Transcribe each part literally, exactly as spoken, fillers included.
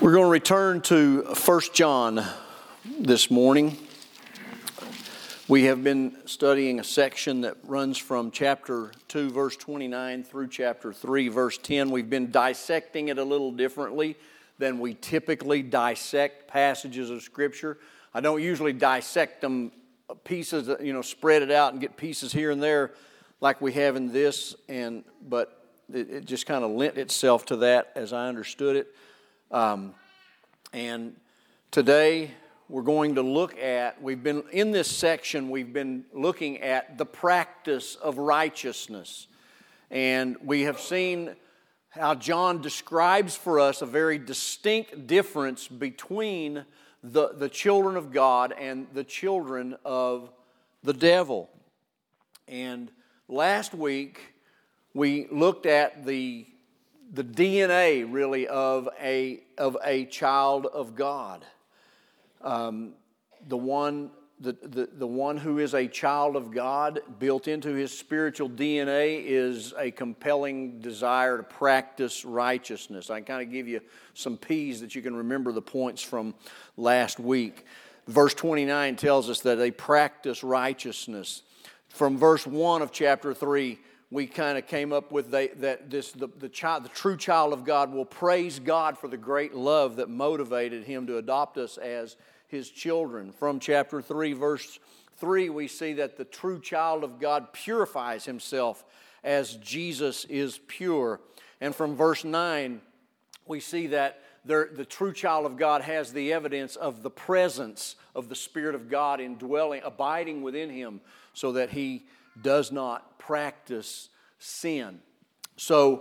We're going to return to First John this morning. We have been studying a section that runs from chapter two, verse twenty-nine through chapter three, verse ten. We've been dissecting it a little differently than we typically dissect passages of Scripture. I don't usually dissect them pieces, you know, spread it out and get pieces here and there like we have in this, and but it, it just kind of lent itself to that as I understood it. Um, and today we're going to look at, we've been, in this section, we've been looking at the practice of righteousness. And we have seen how John describes for us a very distinct difference between the, the children of God and the children of the devil. And last week we looked at the the D N A really of a of a child of God. Um, the one the, the the one who is a child of God, built into his spiritual D N A is a compelling desire to practice righteousness. I kind of give you some P's that you can remember the points from last week. Verse twenty-nine tells us that they practice righteousness. From verse one of chapter three, we kind of came up with they, that this the, the child, the true child of God will praise God for the great love that motivated him to adopt us as his children. From chapter three, verse three, we see that the true child of God purifies himself as Jesus is pure. And from verse nine, we see that there, the true child of God has the evidence of the presence of the Spirit of God indwelling, abiding within him, so that he does not practice sin. So,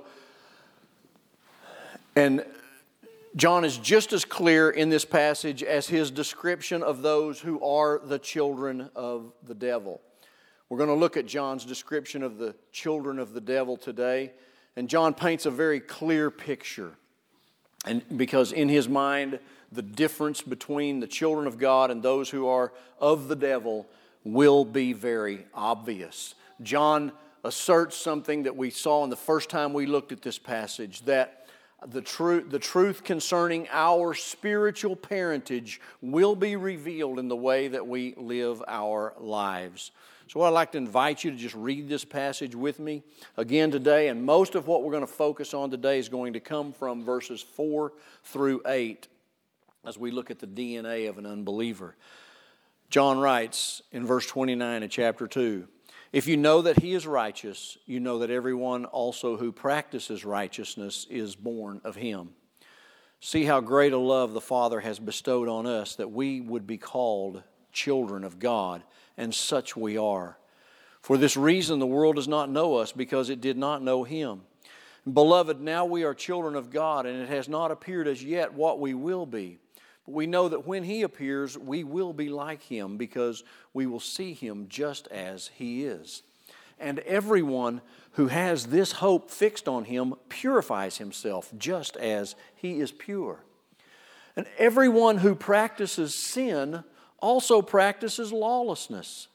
and John is just as clear in this passage as his description of those who are the children of the devil. We're going to look at John's description of the children of the devil today, and John paints a very clear picture. And because in his mind, the difference between the children of God and those who are of the devil will be very obvious. John asserts something that we saw in the first time we looked at this passage, that the truth, the truth concerning our spiritual parentage will be revealed in the way that we live our lives. So I'd like to invite you to just read this passage with me again today, and most of what we're going to focus on today is going to come from verses four through eight as we look at the D N A of an unbeliever. John writes in verse twenty-nine of chapter two, "If you know that he is righteous, you know that everyone also who practices righteousness is born of him. See how great a love the Father has bestowed on us, that we would be called children of God, and such we are. For this reason the world does not know us, because it did not know him. Beloved, now we are children of God, and it has not appeared as yet what we will be. But we know that when he appears, we will be like him, because we will see him just as he is. And everyone who has this hope fixed on him purifies himself just as he is pure. And everyone who practices sin also practices lawlessness.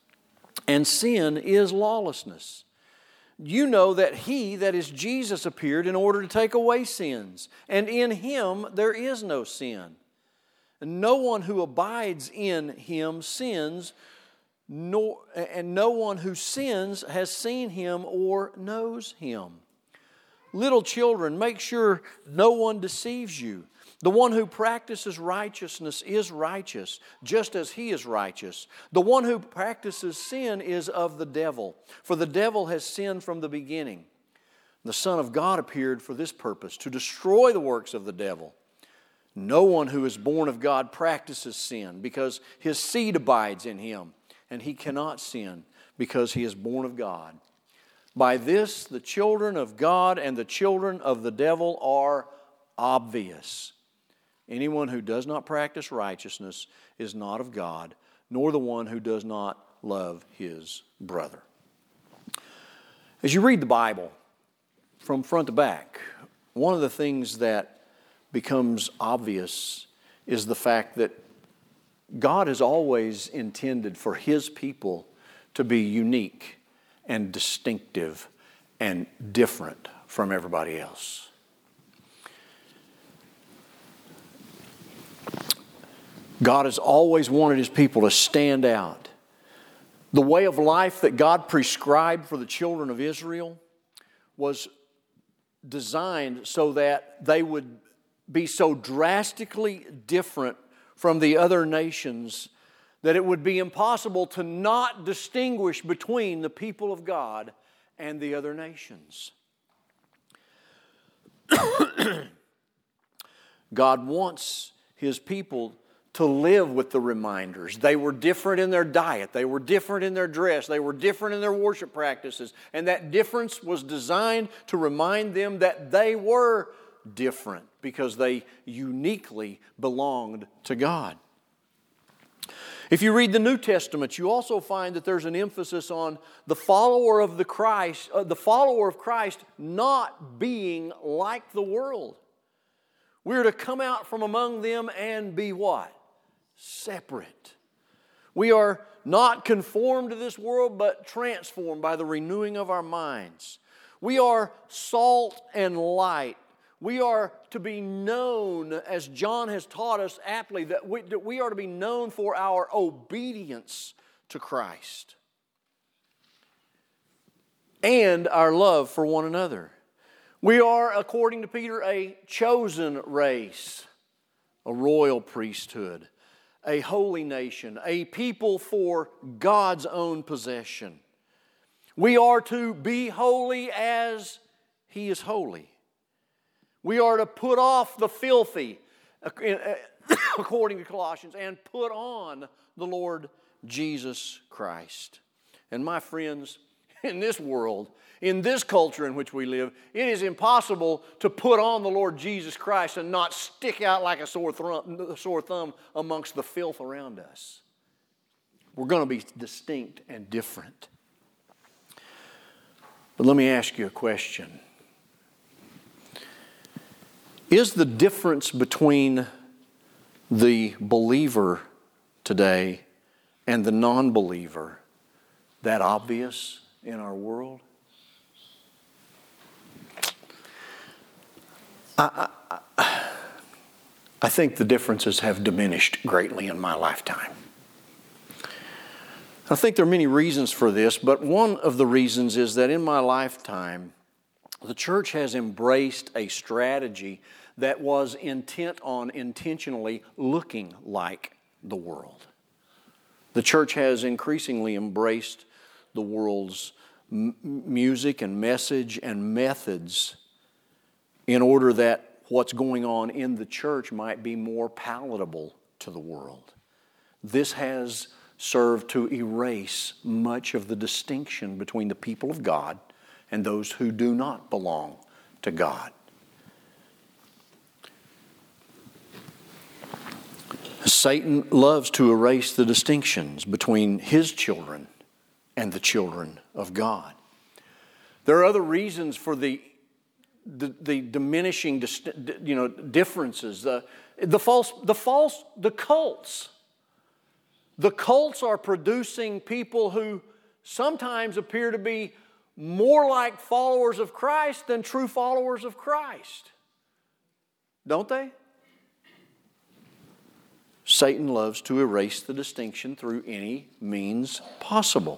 And sin is lawlessness. You know that he, that is Jesus, appeared in order to take away sins, and in him there is no sin. And no one who abides in him sins, nor, and no one who sins has seen him or knows him. Little children, make sure no one deceives you. The one who practices righteousness is righteous, just as he is righteous. The one who practices sin is of the devil, for the devil has sinned from the beginning. The Son of God appeared for this purpose, to destroy the works of the devil. No one who is born of God practices sin, because his seed abides in him, and he cannot sin, because he is born of God. By this, the children of God and the children of the devil are obvious. Anyone who does not practice righteousness is not of God, nor the one who does not love his brother." As you read the Bible from front to back, one of the things that becomes obvious is the fact that God has always intended for his people to be unique and distinctive and different from everybody else. God has always wanted His people to stand out. The way of life that God prescribed for the children of Israel was designed so that they would be so drastically different from the other nations that it would be impossible to not distinguish between the people of God and the other nations. God wants His people to live with the reminders. They were different in their diet. They were different in their dress. They were different in their worship practices. And that difference was designed to remind them that they were different because they uniquely belonged to God. If you read the New Testament, you also find that there's an emphasis on the follower of the Christ, uh, the follower of Christ not being like the world. We're to come out from among them and be what? Separate. We are not conformed to this world, but transformed by the renewing of our minds. We are salt and light. We are to be known, as John has taught us aptly, that we, that we are to be known for our obedience to Christ and our love for one another. We are, according to Peter, a chosen race, a royal priesthood, a holy nation, a people for God's own possession. We are to be holy as He is holy. We are to put off the filthy, according to Colossians, and put on the Lord Jesus Christ. And my friends, in this world, in this culture in which we live, it is impossible to put on the Lord Jesus Christ and not stick out like a sore thumb, sore thumb amongst the filth around us. We're going to be distinct and different. But let me ask you a question. Is the difference between the believer today and the non-believer that obvious in our world? I, I, I think the differences have diminished greatly in my lifetime. I think there are many reasons for this, but one of the reasons is that in my lifetime, the church has embraced a strategy that was intent on intentionally looking like the world. The church has increasingly embraced the world's m- music and message and methods in order that what's going on in the church might be more palatable to the world. This has served to erase much of the distinction between the people of God and those who do not belong to God. Satan loves to erase the distinctions between his children and the children of God. There are other reasons for the The, the diminishing, you know, differences, the, the false, the false, the cults. The cults are producing people who sometimes appear to be more like followers of Christ than true followers of Christ. Don't they? Satan loves to erase the distinction through any means possible.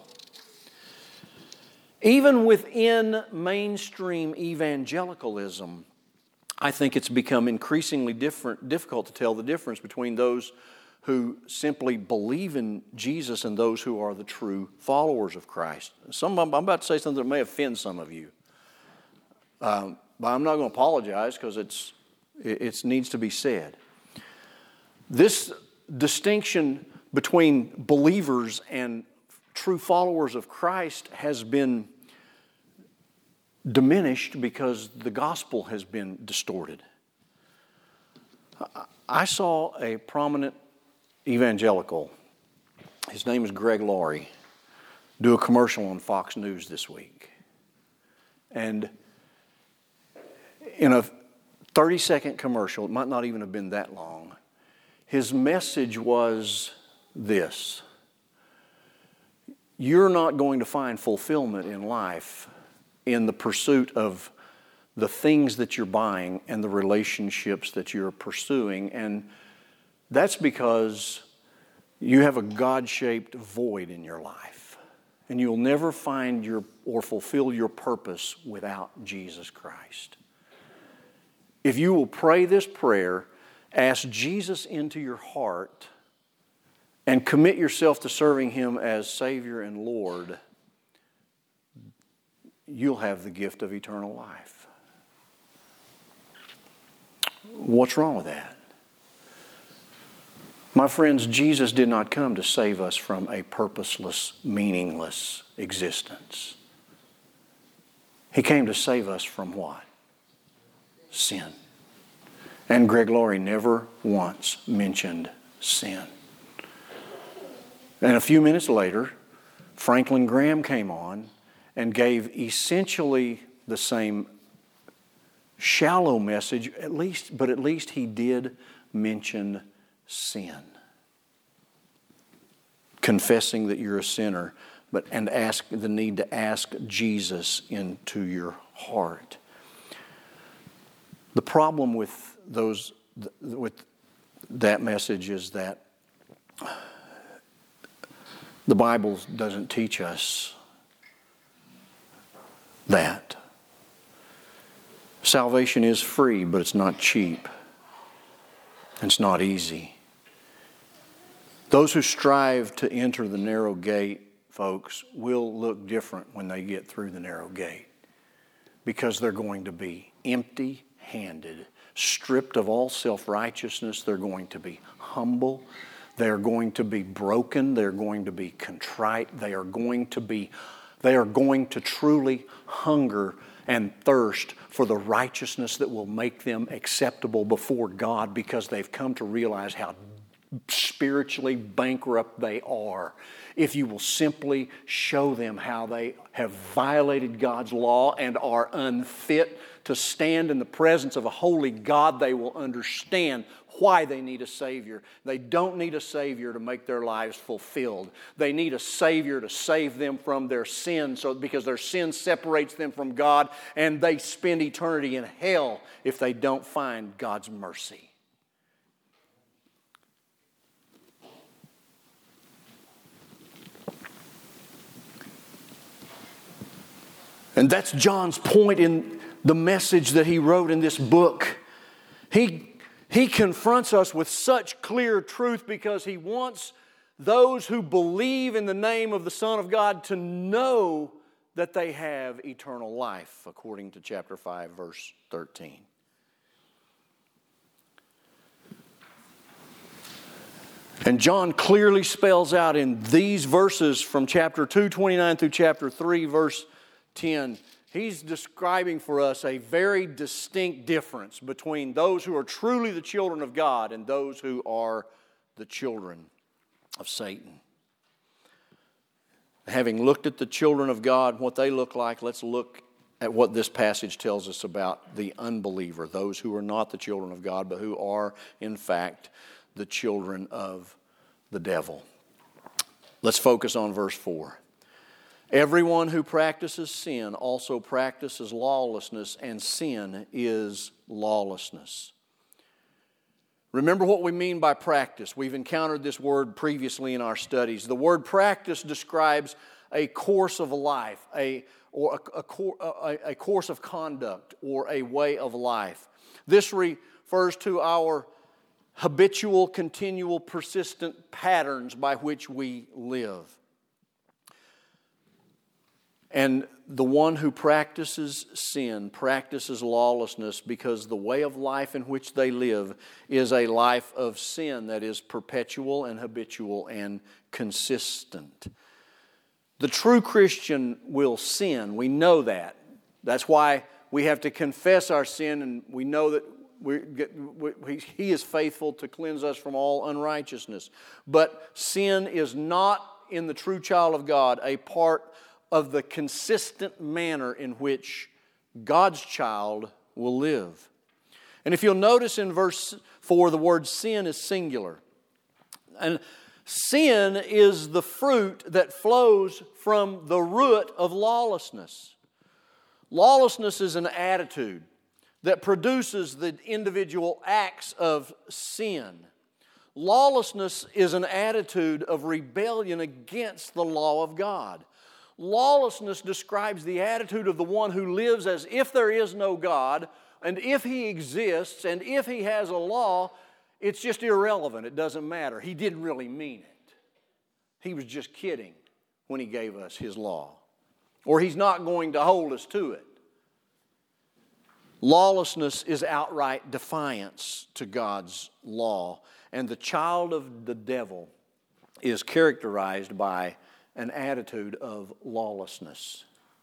Even within mainstream evangelicalism, I think it's become increasingly different, difficult to tell the difference between those who simply believe in Jesus and those who are the true followers of Christ. Some, I'm about to say something that may offend some of you, um, but I'm not going to apologize because it's it, it needs to be said. This distinction between believers and true followers of Christ has been diminished because the gospel has been distorted. I saw a prominent evangelical, his name is Greg Laurie, do a commercial on Fox News this week. And in a thirty-second commercial, it might not even have been that long, his message was this: you're not going to find fulfillment in life in the pursuit of the things that you're buying and the relationships that you're pursuing. And That's because you have a God-shaped void in your life. And you'll never find your or fulfill your purpose without Jesus Christ. If you will pray this prayer, ask Jesus into your heart, and commit yourself to serving Him as Savior and Lord, you'll have the gift of eternal life. What's wrong with that? My friends, Jesus did not come to save us from a purposeless, meaningless existence. He came to save us from what? Sin. And Greg Laurie never once mentioned sin. And a few minutes later, Franklin Graham came on and gave essentially the same shallow message, at least, but at least he did mention sin. Confessing that you're a sinner, but and ask the need to ask Jesus into your heart. The problem with those with that message is that the Bible doesn't teach us that. Salvation is free, but it's not cheap. It's not easy. Those who strive to enter the narrow gate, folks, will look different when they get through the narrow gate, because they're going to be empty-handed, stripped of all self-righteousness. They're going to be humble. They're going to be broken. They're going to be contrite. They are going to be, they are going to truly hunger and thirst for the righteousness that will make them acceptable before God, because they've come to realize how spiritually bankrupt they are. If you will simply show them how they have violated God's law and are unfit to stand in the presence of a holy God, they will understand why they need a Savior. They don't need a Savior to make their lives fulfilled. They need a Savior to save them from their sin, so because their sin separates them from God, and they spend eternity in hell if they don't find God's mercy. And that's John's point in the message that he wrote in this book. He, he confronts us with such clear truth because he wants those who believe in the name of the Son of God to know that they have eternal life, according to chapter five, verse thirteen. And John clearly spells out in these verses from chapter two, twenty-nine through chapter three, verse ten, he's describing for us a very distinct difference between those who are truly the children of God and those who are the children of Satan. Having looked at the children of God, what they look like, let's look at what this passage tells us about the unbeliever, those who are not the children of God, but who are, in fact, the children of the devil. Let's focus on verse four. Everyone who practices sin also practices lawlessness, and sin is lawlessness. Remember what we mean by practice. We've encountered this word previously in our studies. The word practice describes a course of life, a, or a, a, a, a course of conduct, or a way of life. This refers to our habitual, continual, persistent patterns by which we live. And the one who practices sin practices lawlessness, because the way of life in which they live is a life of sin that is perpetual and habitual and consistent. The true Christian will sin. We know that. That's why we have to confess our sin, and we know that we get, we, He is faithful to cleanse us from all unrighteousness. But sin is not, in the true child of God, a part of the consistent manner in which God's child will live. And if you'll notice in verse four, the word sin is singular. And sin is the fruit that flows from the root of lawlessness. Lawlessness is an attitude that produces the individual acts of sin. Lawlessness is an attitude of rebellion against the law of God. Lawlessness describes the attitude of the one who lives as if there is no God, and if He exists, and if He has a law, it's just irrelevant. It doesn't matter. He didn't really mean it. He was just kidding when He gave us His law. Or He's not going to hold us to it. Lawlessness is outright defiance to God's law. And the child of the devil is characterized by an attitude of lawlessness.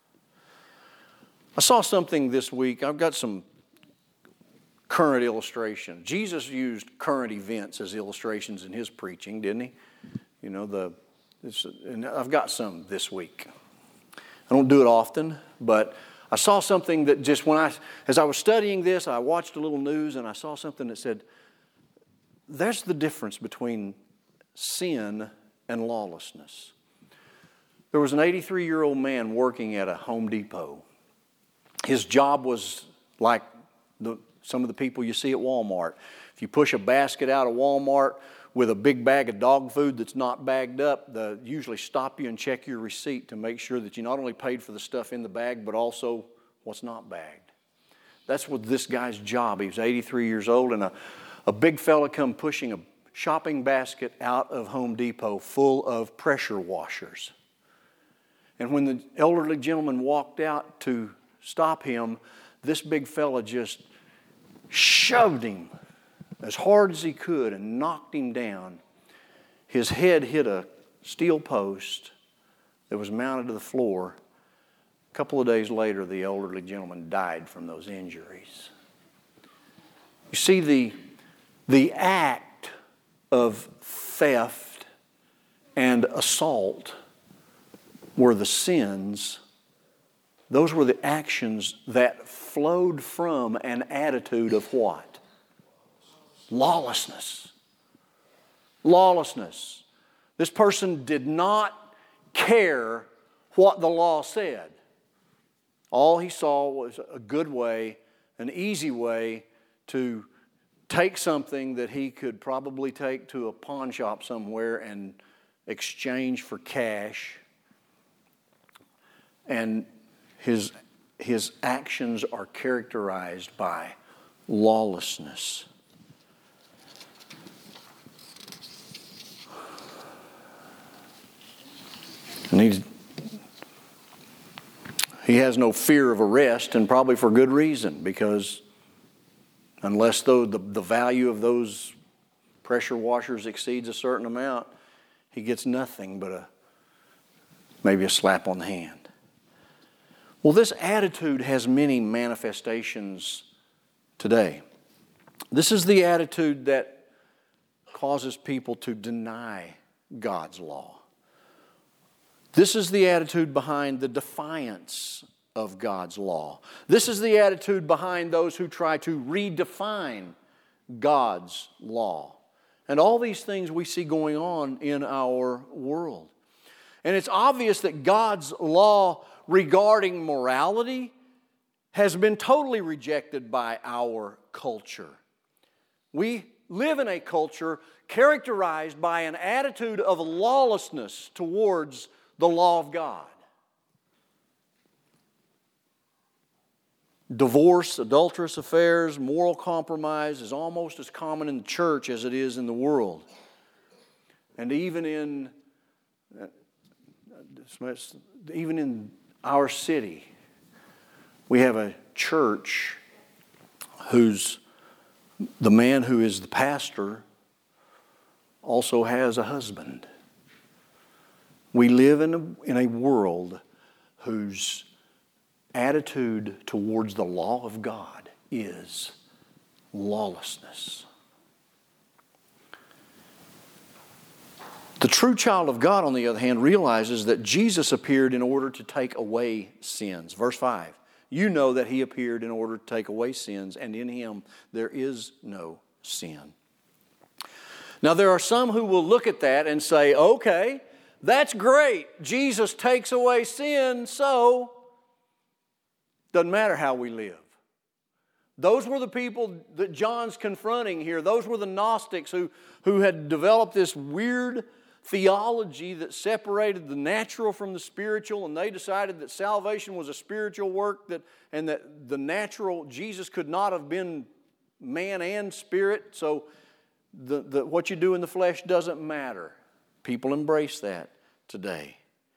I saw something this week. I've got some current illustration. Jesus used current events as illustrations in His preaching, didn't He? You know, the this, and I've got some this week. I don't do it often, but I saw something that just when I, as I was studying this, I watched a little news and I saw something that said, there's the difference between sin and lawlessness. There was an eighty-three-year-old man working at a Home Depot. His job was like the, some of the people you see at Walmart. If you push a basket out of Walmart with a big bag of dog food that's not bagged up, they usually stop you and check your receipt to make sure that you not only paid for the stuff in the bag, but also what's not bagged. That's what this guy's job. He was eighty-three years old, and a, a big fella come pushing a shopping basket out of Home Depot full of pressure washers. And when the elderly gentleman walked out to stop him, this big fella just shoved him as hard as he could and knocked him down. His head hit a steel post that was mounted to the floor. A couple of days later, the elderly gentleman died from those injuries. You see, the, the act of theft and assault were the sins. Those were the actions that flowed from an attitude of what? Lawlessness. Lawlessness. This person did not care what the law said. All he saw was a good way, an easy way to take something that he could probably take to a pawn shop somewhere and exchange for cash. And his, his actions are characterized by lawlessness. And he's, he has no fear of arrest, and probably for good reason, because unless though the, the value of those pressure washers exceeds a certain amount, he gets nothing but a maybe a slap on the hand. Well, this attitude has many manifestations today. This is the attitude that causes people to deny God's law. This is the attitude behind the defiance of God's law. This is the attitude behind those who try to redefine God's law. And all these things we see going on in our world. And it's obvious that God's law regarding morality has been totally rejected by our culture. We live in a culture characterized by an attitude of lawlessness towards the law of God. Divorce, adulterous affairs, moral compromise is almost as common in the church as it is in the world. And even in, even in our city, we have a church whose the man who is the pastor also has a husband. We live in a, in a world whose attitude towards the law of God is lawlessness. The true child of God, on the other hand, realizes that Jesus appeared in order to take away sins. Verse five, you know that He appeared in order to take away sins, and in Him there is no sin. Now there are some who will look at that and say, okay, that's great. Jesus takes away sin, so doesn't matter how we live. Those were the people that John's confronting here. Those were the Gnostics who, who had developed this weird theology that separated the natural from the spiritual, and they decided that salvation was a spiritual work, that, and that the natural, Jesus could not have been man and spirit, so the, the, what you do in the flesh doesn't matter. People embrace that today.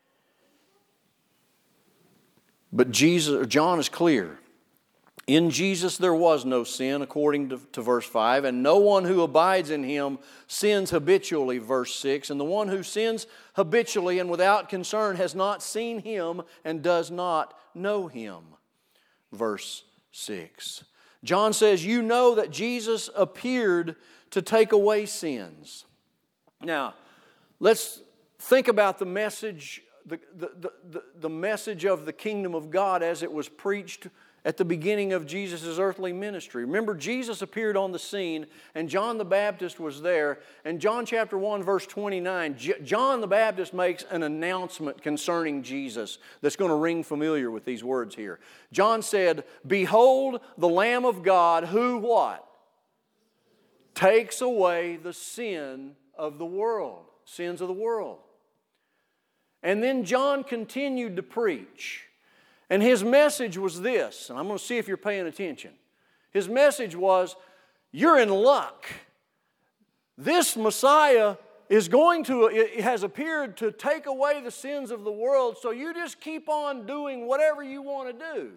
But Jesus, John is clear. In Jesus there was no sin, according to, to verse five, and no one who abides in Him sins habitually, verse six. And the one who sins habitually and without concern has not seen Him and does not know Him, verse six. John says, you know that Jesus appeared to take away sins. Now, let's think about the message, the, the, the, the message of the kingdom of God as it was preached at the beginning of Jesus' earthly ministry. Remember, Jesus appeared on the scene, and John the Baptist was there. And John chapter one, verse twenty-nine, J- John the Baptist makes an announcement concerning Jesus that's going to ring familiar with these words here. John said, behold the Lamb of God who what? Takes away the sin of the world. Sins of the world. And then John continued to preach. And his message was this, and I'm going to see if you're paying attention. His message was, you're in luck. This Messiah is going to, it has appeared to take away the sins of the world, so you just keep on doing whatever you want to do.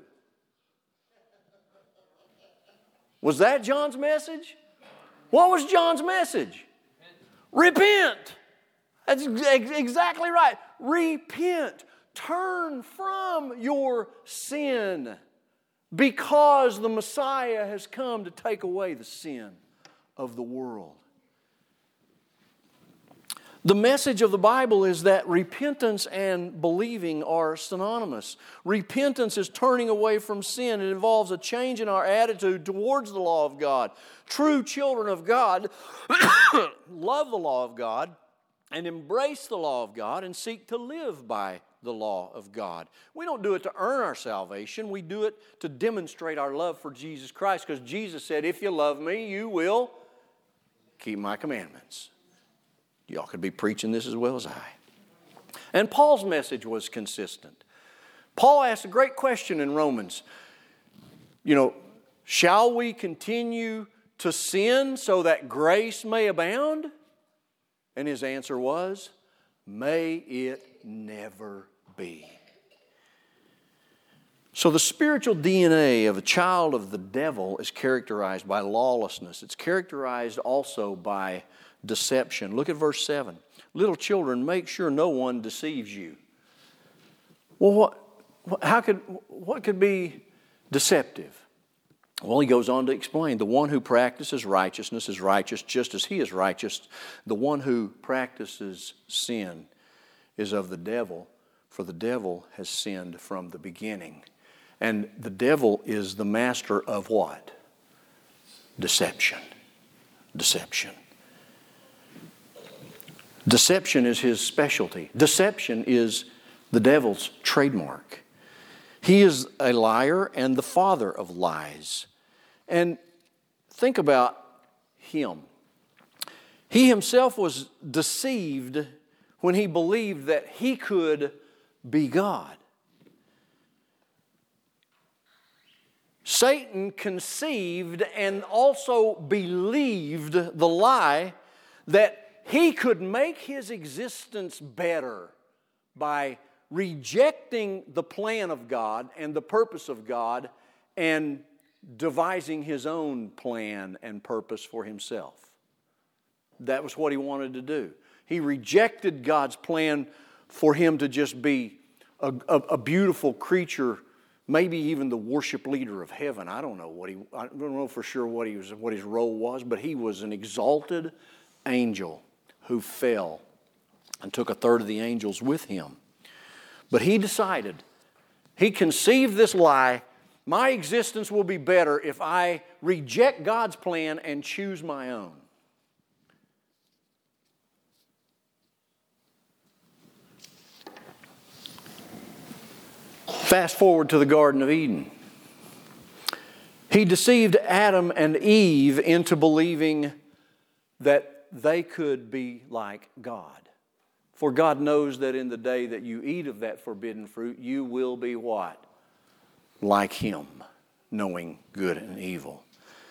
Was that John's message? What was John's message? Repent. That's exactly right. Repent. Turn from your sin, because the Messiah has come to take away the sin of the world. The message of the Bible is that repentance and believing are synonymous. Repentance is turning away from sin. It involves a change in our attitude towards the law of God. True children of God love the law of God and embrace the law of God and seek to live by the law of God. We don't do it to earn our salvation. We do it to demonstrate our love for Jesus Christ, because Jesus said, if you love me, you will keep my commandments. Y'all could be preaching this as well as I. And Paul's message was consistent. Paul asked a great question in Romans. You know, shall we continue to sin so that grace may abound? And his answer was, may it never be. So the spiritual D N A of a child of the devil is characterized by lawlessness. It's characterized also by deception. Look at verse seven. Little children, make sure no one deceives you. Well, what, how could, what could be deceptive? Well, he goes on to explain, the one who practices righteousness is righteous just as he is righteous. The one who practices sin is of the devil, for the devil has sinned from the beginning. And the devil is the master of what? Deception. Deception. Deception is his specialty. Deception is the devil's trademark. He is a liar and the father of lies. And think about him. He himself was deceived when he believed that he could be God. Satan conceived and also believed the lie that he could make his existence better by rejecting the plan of God and the purpose of God and devising his own plan and purpose for himself. That was what he wanted to do. He rejected God's plan for him to just be a, a, a beautiful creature, maybe even the worship leader of heaven. I don't know what he I don't know for sure what he was what his role was, but he was an exalted angel who fell and took a third of the angels with him. But he decided, he conceived this lie, my existence will be better if I reject God's plan and choose my own. Fast forward to the Garden of Eden. He deceived Adam and Eve into believing that they could be like God. For God knows that in the day that you eat of that forbidden fruit, you will be what? Like Him, knowing good and evil.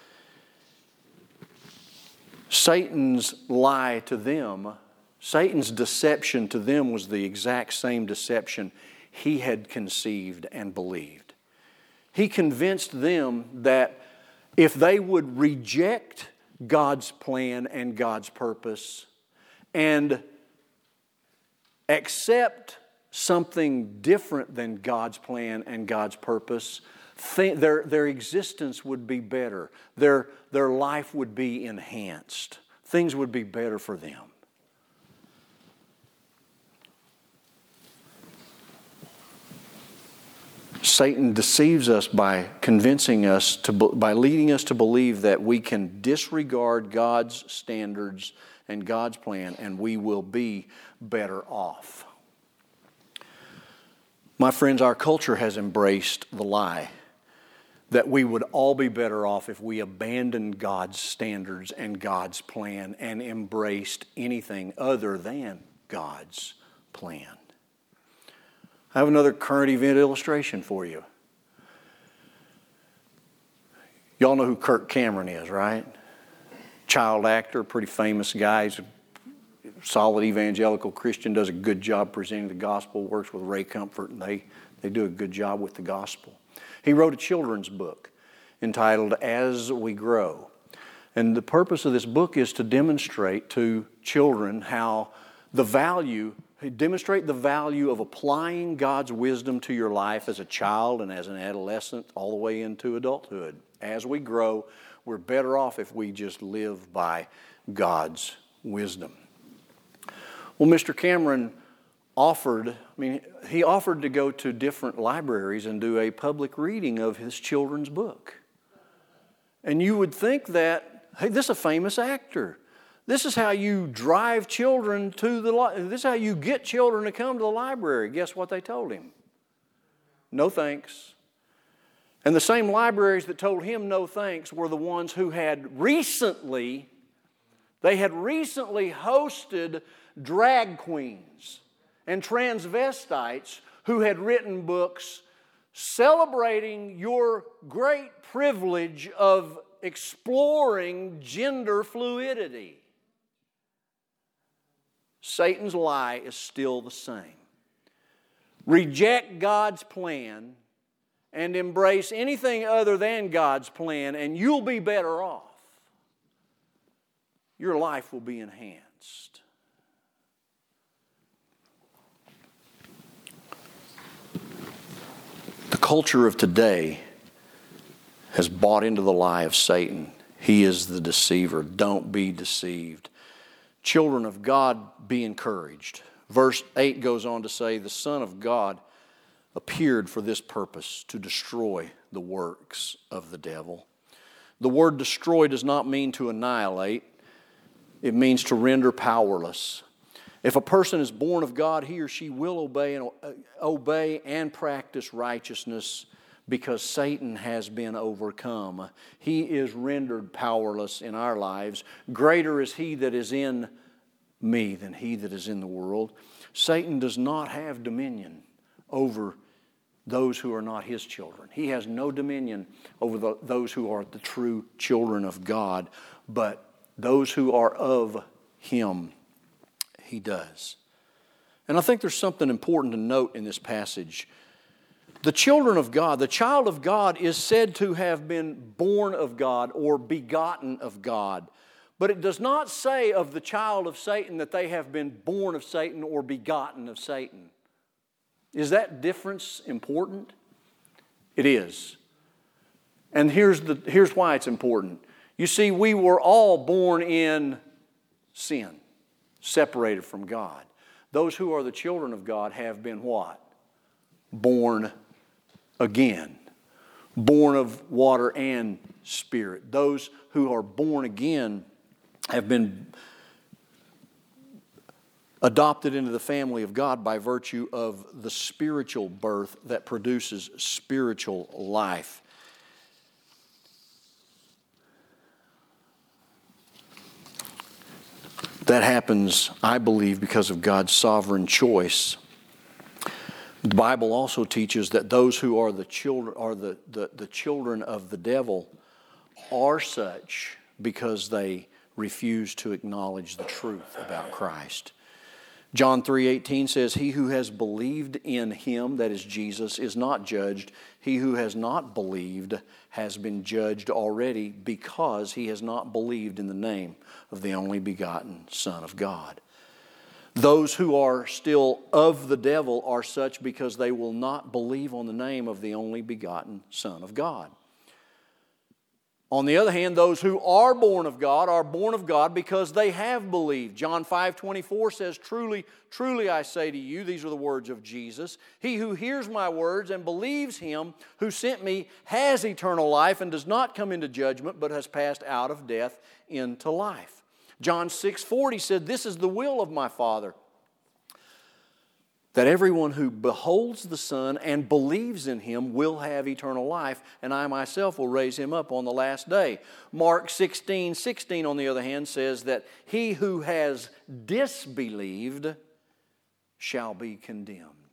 Satan's lie to them, Satan's deception to them was the exact same deception he had conceived and believed. He convinced them that if they would reject God's plan and God's purpose and accept something different than God's plan and God's purpose, th- their, their existence would be better. Their, their life would be enhanced. Things would be better for them. Satan deceives us by convincing us, to, by leading us to believe that we can disregard God's standards and God's plan and we will be better off. My friends, our culture has embraced the lie that we would all be better off if we abandoned God's standards and God's plan and embraced anything other than God's plan. I have another current event illustration for you. Y'all know who Kirk Cameron is, right? Child actor, pretty famous guy. He's a solid evangelical Christian, does a good job presenting the gospel, works with Ray Comfort, and they, they do a good job with the gospel. He wrote a children's book entitled As We Grow. And the purpose of this book is to demonstrate to children how the value Demonstrate the value of applying God's wisdom to your life as a child and as an adolescent all the way into adulthood. As we grow, we're better off if we just live by God's wisdom. Well, Mister Cameron offered, I mean, he offered to go to different libraries and do a public reading of his children's book. And you would think that, hey, this is a famous actor. This is how you drive children to the library. This is how you get children to come to the library. Guess what they told him? No thanks. And the same libraries that told him no thanks were the ones who had recently, they had recently hosted drag queens and transvestites who had written books celebrating your great privilege of exploring gender fluidity. Satan's lie is still the same. Reject God's plan and embrace anything other than God's plan, and you'll be better off. Your life will be enhanced. The culture of today has bought into the lie of Satan. He is the deceiver. Don't be deceived. Children of God, be encouraged. Verse eight goes on to say, the Son of God appeared for this purpose, to destroy the works of the devil. The word destroy does not mean to annihilate. It means to render powerless. If a person is born of God, he or she will obey and, uh, obey and practice righteousness because Satan has been overcome. He is rendered powerless in our lives. Greater is he that is in me than he that is in the world. Satan does not have dominion over those who are not his children. He has no dominion over the, those who are the true children of God, but those who are of him, he does. And I think there's something important to note in this passage. The children of God, the child of God is said to have been born of God or begotten of God. But it does not say of the child of Satan that they have been born of Satan or begotten of Satan. Is that difference important? It is. And here's the, here's why it's important. You see, we were all born in sin, separated from God. Those who are the children of God have been what? Born again. Born of water and spirit. Those who are born again have been adopted into the family of God by virtue of the spiritual birth that produces spiritual life. That happens, I believe, because of God's sovereign choice. The Bible also teaches that those who are the children are the, the, the children of the devil are such because they refuse to acknowledge the truth about Christ. John three eighteen says, "He who has believed in Him," that is Jesus, "is not judged. He who has not believed has been judged already because he has not believed in the name of the only begotten Son of God." Those who are still of the devil are such because they will not believe on the name of the only begotten Son of God. On the other hand, those who are born of God are born of God because they have believed. John five twenty-four says, "Truly, truly I say to you," these are the words of Jesus, "he who hears my words and believes Him who sent me has eternal life and does not come into judgment, but has passed out of death into life." John six forty said, "This is the will of my Father, that everyone who beholds the Son and believes in Him will have eternal life, and I myself will raise him up on the last day." Mark sixteen sixteen, on the other hand, says that he who has disbelieved shall be condemned.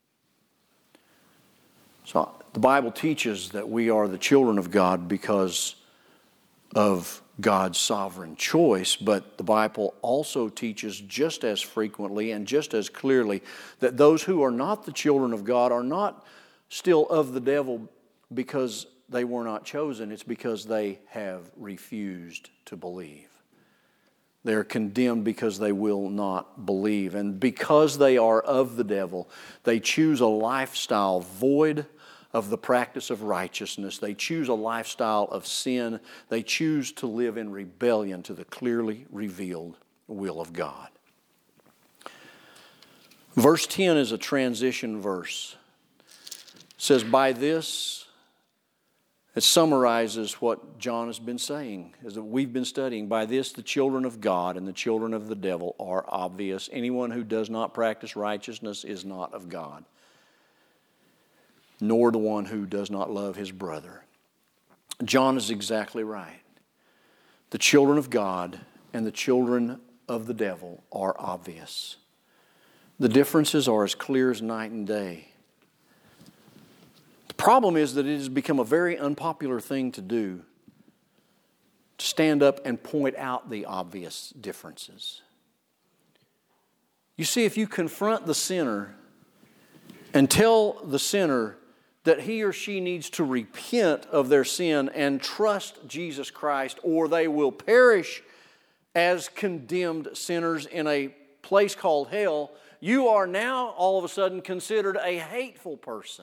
So the Bible teaches that we are the children of God because of God's sovereign choice, but the Bible also teaches just as frequently and just as clearly that those who are not the children of God are not still of the devil because they were not chosen. It's because they have refused to believe. They are condemned because they will not believe. And because they are of the devil, they choose a lifestyle void of the practice of righteousness. They choose a lifestyle of sin. They choose to live in rebellion to the clearly revealed will of God. Verse ten is a transition verse. It says, "By this," it summarizes what John has been saying, as we've been studying. "By this the children of God and the children of the devil are obvious. Anyone who does not practice righteousness is not of God, nor the one who does not love his brother." John is exactly right. The children of God and the children of the devil are obvious. The differences are as clear as night and day. The problem is that it has become a very unpopular thing to do, to stand up and point out the obvious differences. You see, if you confront the sinner and tell the sinner that he or she needs to repent of their sin and trust Jesus Christ, or they will perish as condemned sinners in a place called hell, you are now all of a sudden considered a hateful person.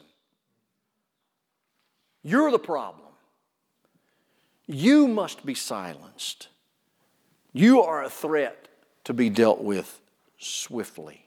You're the problem. You must be silenced. You are a threat to be dealt with swiftly.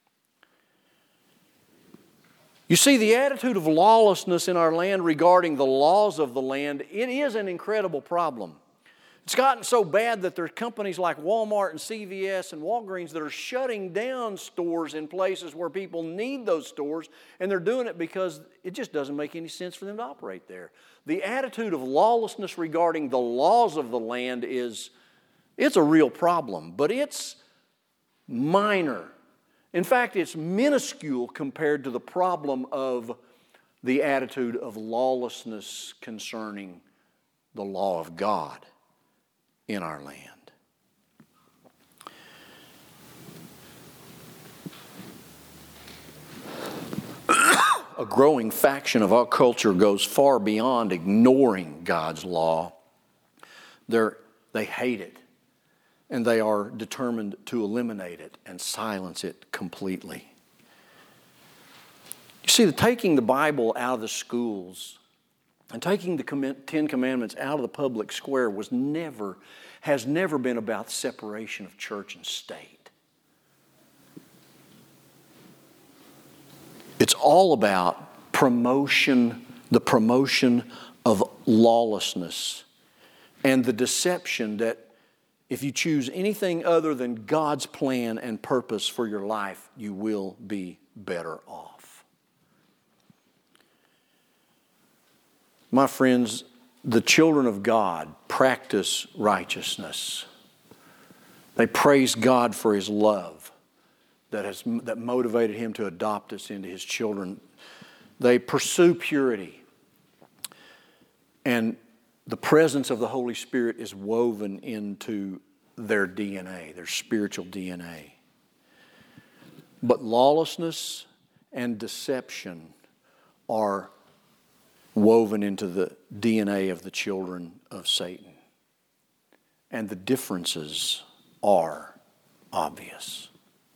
You see, the attitude of lawlessness in our land regarding the laws of the land, it is an incredible problem. It's gotten so bad that there are companies like Walmart and C V S and Walgreens that are shutting down stores in places where people need those stores, and they're doing it because it just doesn't make any sense for them to operate there. The attitude of lawlessness regarding the laws of the land is, it's a real problem, but it's minor. In fact, it's minuscule compared to the problem of the attitude of lawlessness concerning the law of God in our land. A growing faction of our culture goes far beyond ignoring God's law. They're, they hate it, and they are determined to eliminate it and silence it completely. You see, the taking the Bible out of the schools and taking the Ten Commandments out of the public square was never, has never been about separation of church and state. It's all about promotion, the promotion of lawlessness and the deception that if you choose anything other than God's plan and purpose for your life, you will be better off. My friends, the children of God practice righteousness. They praise God for His love that has that motivated Him to adopt us into His children. They pursue purity. And the presence of the Holy Spirit is woven into their D N A, their spiritual D N A. But lawlessness and deception are woven into the D N A of the children of Satan. And the differences are obvious.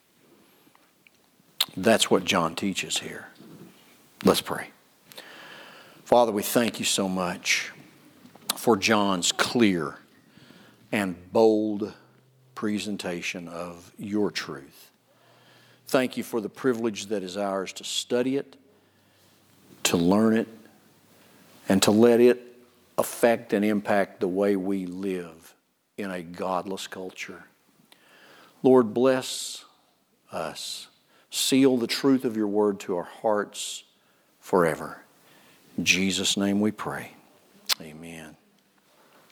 That's what John teaches here. Let's pray. Father, we thank you so much for John's clear and bold presentation of your truth. Thank you for the privilege that is ours to study it, to learn it, and to let it affect and impact the way we live in a godless culture. Lord, bless us. Seal the truth of your word to our hearts forever. In Jesus' name we pray.